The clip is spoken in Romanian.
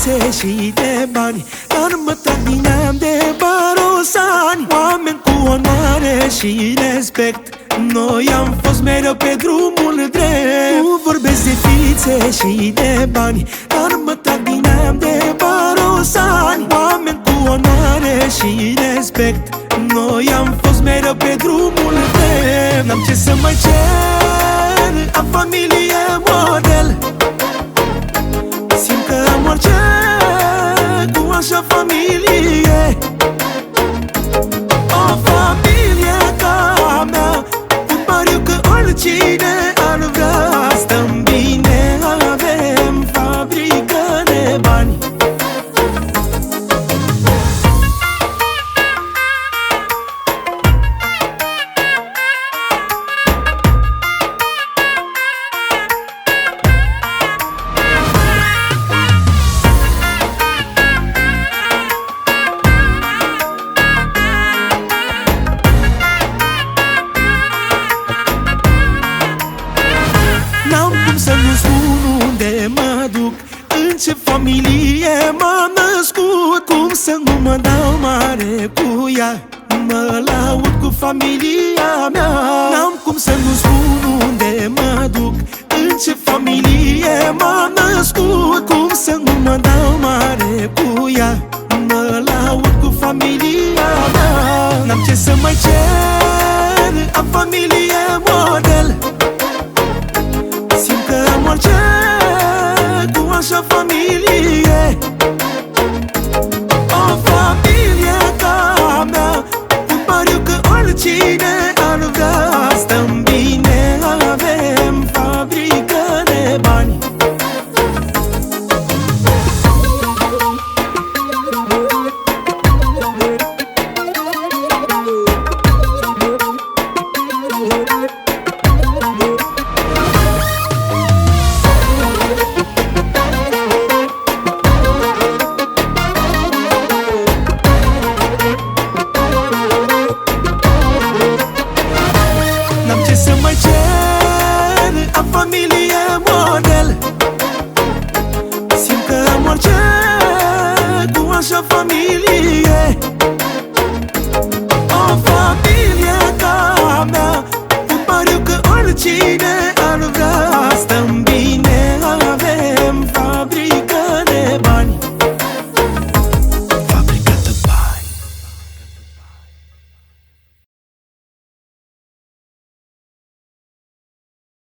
fițe și de bani, dar mă trag din neam de barosani. Oameni cu onoare și respect, noi am fost mereu pe drumul drept. Nu vorbesc de fițe și de bani, dar mă trag din neam de barosani. Oameni cu onoare și respect, noi am fost mereu pe drumul drept. N-am ce să mai cer, am familie model, simt că am orice cu așa familie. O familie ca a mea, un pariu că oricine ar vrea. Stăm bine, avem fabrică de bani. N-am cum să nu spun unde mă duc, în ce familie m-am născut. Cum să nu mă dau mare cu ea, mă laud cu familia mea. N-am cum să nu spun unde mă duc, în ce familie m-am născut. Cum să nu mă dau mare cu ea, mă laud cu familia mea. N-am ce să mai cer, am familie model, simt că am orice cu așa familie.